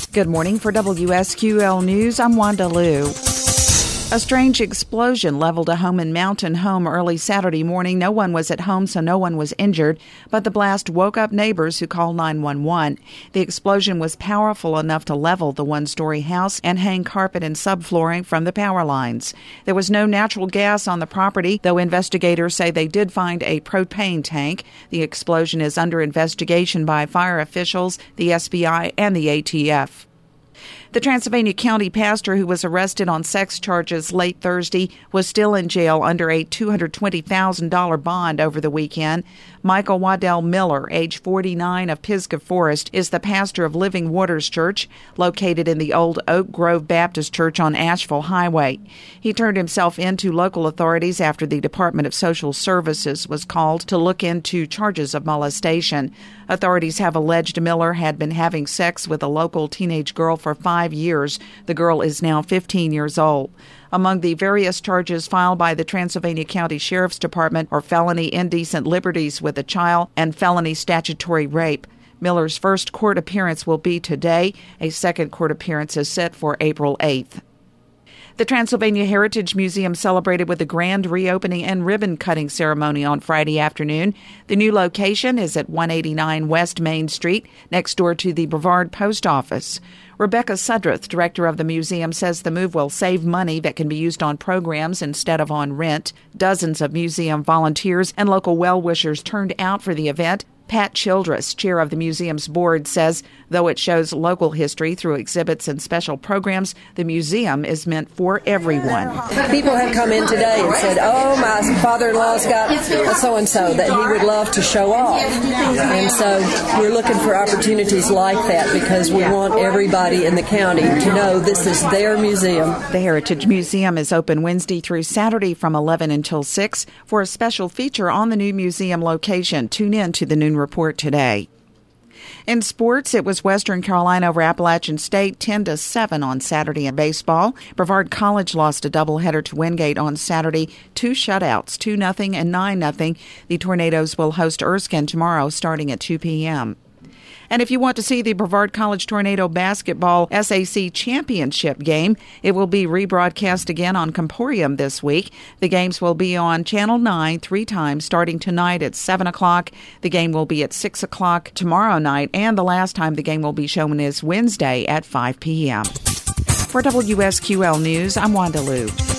Good morning for WSQL News. I'm Wanda Liu. A strange explosion leveled a home in Mountain Home early Saturday morning. No one was at home, so no one was injured, but the blast woke up neighbors who called 911. The explosion was powerful enough to level the one-story house and hang carpet and subflooring from the power lines. There was no natural gas on the property, though investigators say they did find a propane tank. The explosion is under investigation by fire officials, the SBI, and the ATF. The Transylvania County pastor who was arrested on sex charges late Thursday was still in jail under a $220,000 bond over the weekend. Michael Waddell Miller, age 49, of Pisgah Forest, is the pastor of Living Waters Church, located in the old Oak Grove Baptist Church on Asheville Highway. He turned himself in to local authorities after the Department of Social Services was called to look into charges of molestation. Authorities have alleged Miller had been having sex with a local teenage girl for 5 years. The girl is now 15 years old. Among the various charges filed by the Transylvania County Sheriff's Department are felony indecent liberties with a child and felony statutory rape. Miller's first court appearance will be today. A second court appearance is set for April 8th. The Transylvania Heritage Museum celebrated with a grand reopening and ribbon-cutting ceremony on Friday afternoon. The new location is at 189 West Main Street, next door to the Brevard Post Office. Rebecca Sudreth, director of the museum, says the move will save money that can be used on programs instead of on rent. Dozens of museum volunteers and local well-wishers turned out for the event. Pat Childress, chair of the museum's board, says though it shows local history through exhibits and special programs, the museum is meant for everyone. People have come in today and said, oh, my father-in-law's got a so-and-so that he would love to show off. And so we're looking for opportunities like that because we want everybody in the county to know this is their museum. The Heritage Museum is open Wednesday through Saturday from 11 until 6 for a special feature on the new museum location. Tune in to the Noon Report today. In sports, it was Western Carolina over Appalachian State 10-7 on Saturday in baseball. Brevard College lost a doubleheader to Wingate on Saturday, 2 shutouts, 2-0 and 9-0. The Tornadoes will host Erskine tomorrow starting at 2 p.m. And if you want to see the Brevard College Tornado Basketball SAC Championship game, it will be rebroadcast again on Comporium this week. The games will be on Channel 9 3 times, starting tonight at 7 o'clock. The game will be at 6 o'clock tomorrow night, and the last time the game will be shown is Wednesday at 5 p.m. For WSQL News, I'm Wanda Liu.